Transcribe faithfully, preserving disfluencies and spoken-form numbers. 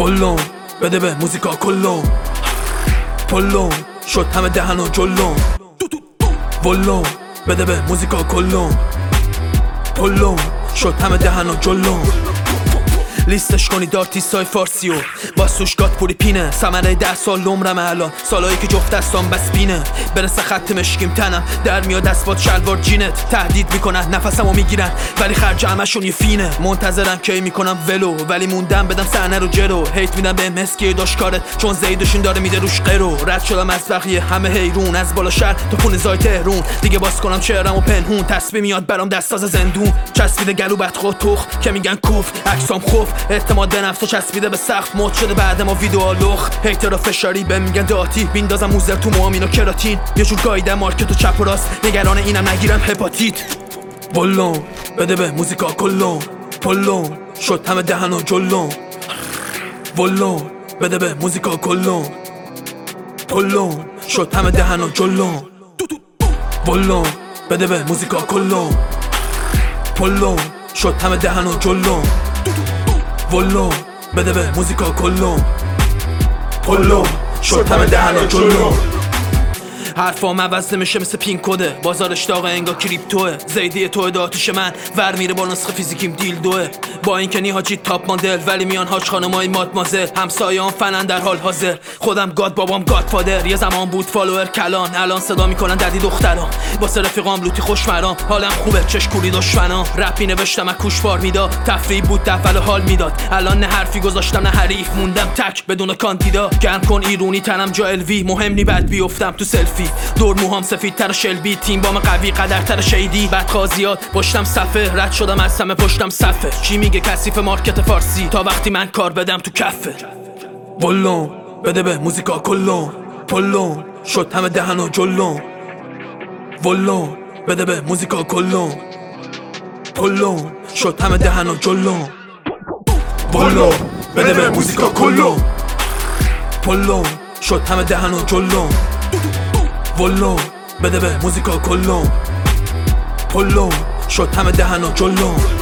ولون بده به موزیکا کلون پلون شد همه دهن و جلون ولون بده به موزیکا کلون پلون شد همه دهن و جلون لیستش کنی دارتیستای فارسی و واسوش گات پوری پینه ثمره ده سال نمرم الان سالایی که جفت دستان بس بینه برسه خط مشکیم تنم در میاد اسبات شلوار جینت تهدید میکنن نفسمو میگیرن ولی خرج همشون یه فینه منتظرم کی میکنم ولو ولی موندم بدم صحنه رو جرو هیت میدم به مسکی داش کارت چون زیدشون داره میده روش قرو رد شدم از بقیه همه حیرون از بالا شهر تا خونه زای تهرون دیگه باز کنم چهرمو پنهون تسبیح میاد برام دست از زندون چسبیده گلو بدخو تخ که میگن کوف عکسام خوف اعتماد به نفس و چسبیده به سقف مد شده بعد ما ویدیو لخ هیترا فشاری به میگن داتی بیندازم موزر تو موامین و کراتین یه جور گایدم مارکت و چپ و راست نگران اینم نگیرم هپاتیت ولون بده به موزیکا کلون پلون شد همه دهن و جلون ولون بده به موزیکا کلون پلون شد همه دهن و جلون ولون بده به موزیکا کلون پلون شد همه دهن و جلون ولون بده به موزیکا کلون پلون شد همه دهن و جلون حرفام عوض نمیشه مثل پین کده بازارش داغه انگا کریپتوه زیدی توه داتیش من ور میره با نسخه فیزیکیم دیل دوه با این که نیهاجی تاپ ماندل ولی میان هاج خانمای مادمازل همسایه‌ام فنن در حال حاضر خودم گاد بابام گاد فادر یه زمان بود فالوور کلان الان صدا میکنن ددی دخترام واسه رفیقام لوتی خوش مرام حالم خوبه چش کوری دشمنام رپی نوشتم از کوشوار میداد تفریح بود دفعه حال میداد الان نه حرفی گذاشتم نه حریف موندم تک بدون کاندیدا گرم کن ایرونی تنم جا الوی مهم نی بعد بیافتم تو سلفی دور موهام سفید تر شلبی تیم بام قوی قدر تر شیدی بدخوازیات پشتم صفه رد شدم از همه پشتم صفه چی میگه کثیف مارکت فارسی تا وقتی من کار بدم تو کفه ولون بده به موزیکا کلون پلون شد همه دهن و جلون ولون بده به موزیکا کلون پلون شد همه دهن و جلون ولون بده به موزیکا کلون پلون شد همه دهن و جلون ولون بده به موزیکا کلون پلون شد همه دهن و جلون